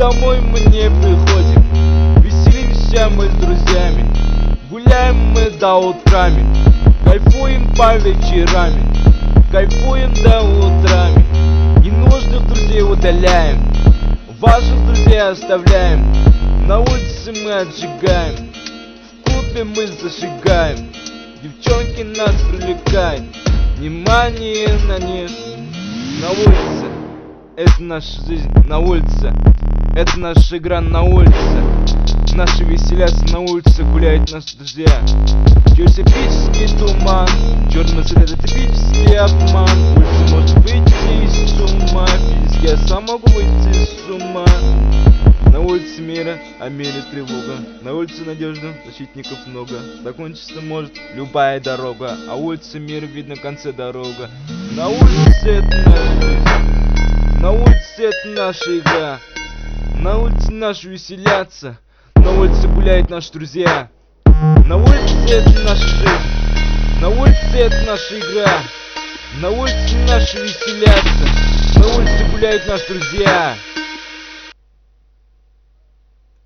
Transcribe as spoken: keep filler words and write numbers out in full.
домой мы не приходим. Веселимся мы с друзьями, гуляем мы до утрами, кайфуем по вечерами, кайфуем до утрами. Ненужных друзей удаляем, важных друзей оставляем. На улице мы отжигаем, в клубе мы зажигаем. Девчонки нас привлекают, внимание на них. На улице это наша жизнь, на улице это наша игра, на улице наши веселятся, на улице гуляют наши друзья. Геотерапический туман, черный след — это типический обман. Улица может выйти из ума, физически я сам могу выйти из ума. На улице мира, а мире тревога. На улице надежда, защитников много. Закончиться может любая дорога, а улица мира видно в конце дорога. На улице это наша жизнь, на улице это наша игра. На улице наши веселятся, на улице гуляют наши друзья. На улице это наша жизнь, на улице это наша игра. На улице наши веселятся, на улице гуляют наши друзья.